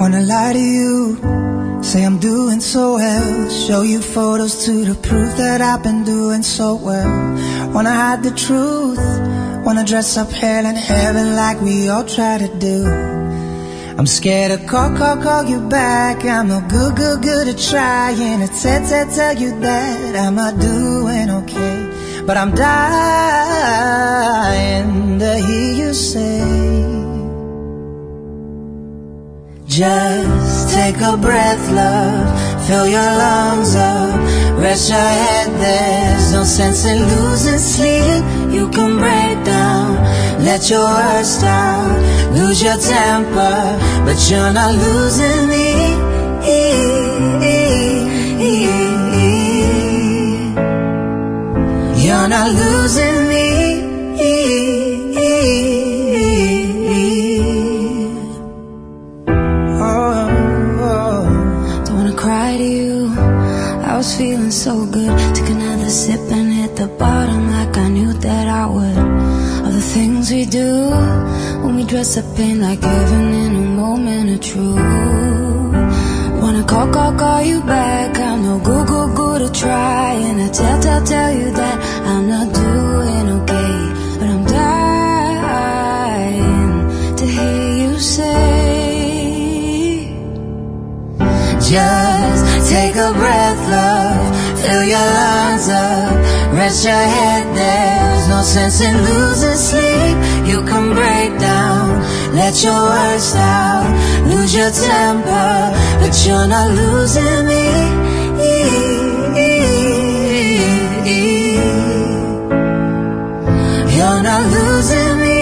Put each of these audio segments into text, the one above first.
Wanna lie to you, say I'm doing so well, show you photos to the proof that I've been doing so well. Wanna hide the truth, wanna dress up hell and heaven like we all try to do. I'm scared to call you back. I'm no good at trying to tell you that I'm not doing okay. But I'm dying to hear you say, just take a breath, love, fill your lungs up, rest your head, there's no sense in losing sleep. You can break down, let your worst out, lose your temper, but you're not losing me. You're not losing me. Don't wanna cry to you, I was feeling so good. Took another sip and hit the bottom like I knew that I would. All the things we do when we dress up in like heaven in a moment of truth. Wanna call you back. I'm no good to try, and I tell you that I'm not doing okay. But I'm dying to hear you say, just take a breath, love, fill your lungs up, rest your head, there's no sense in losing sleep. You can break down, let your worst out, lose your temper, but you're not losing me. You're not losing me.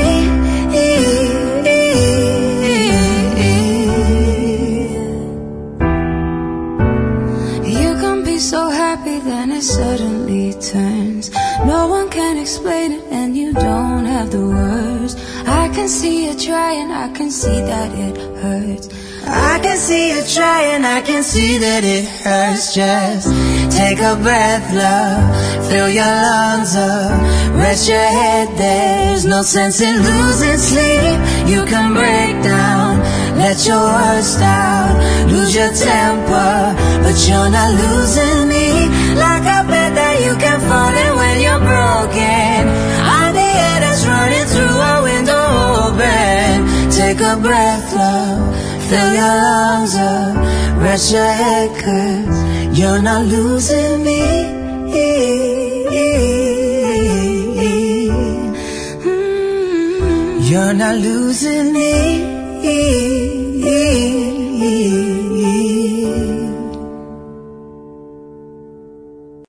You can be so happy, then it suddenly turns. No one can explain it, and you don't have the words. I can see you trying, I can see that it hurts. I can see you trying, I can see that it hurts. Just take a breath, love, fill your lungs up, rest your head, there's no sense in losing sleep. You can break down, let your worst out, lose your temper, but you're not losing me. Like a bed that you can fall in when you're broken, I'm the air that's running through a window open. Take a breath, love, fill your lungs up, rest your head, 'cause you're not losing me. You're not losing me.